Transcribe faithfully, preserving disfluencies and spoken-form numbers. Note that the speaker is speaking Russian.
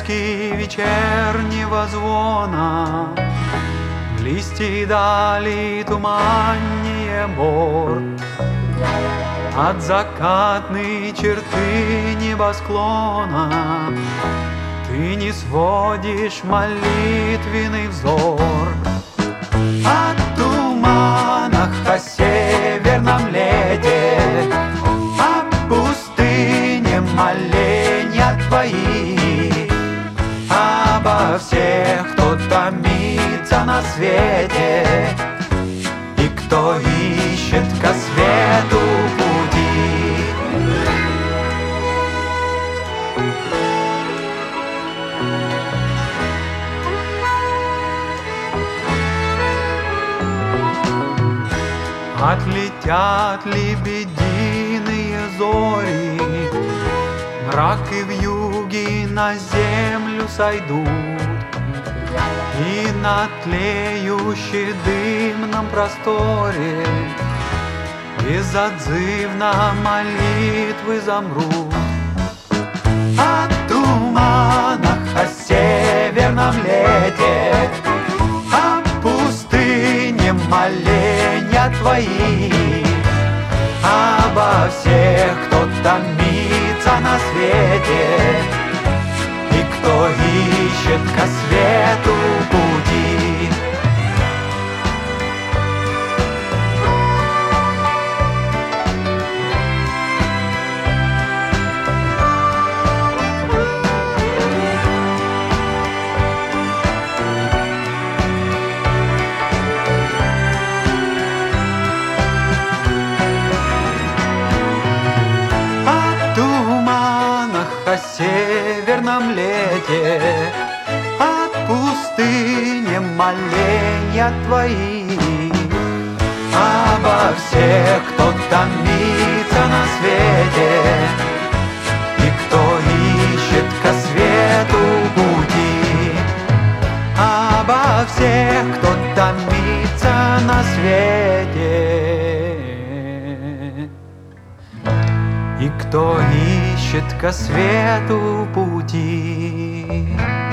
Отблески вечернего звона, листья дали туманнее бор. От закатной черты небосклона ты не сводишь молитвенный взор. О туманах, о северном лете, о пустыне моленья твои, обо всех, кто томится на свете и кто ищет ко свету пути. Отлетят лебединые зори, мрак и вьюги на землю сойдут, и на тлеющей дымном просторе безотзывно молитвы замрут. О туманах, о северном лете, о пустыне моленья твои, обо всех, кто томится на свете и кто ищет ко свету пути. О северном лете, от пустыни моленья твои, обо всех, кто томится на свете и кто ищет ко свету пути, обо всех, кто томится на свете и кто ищет ко свету пути.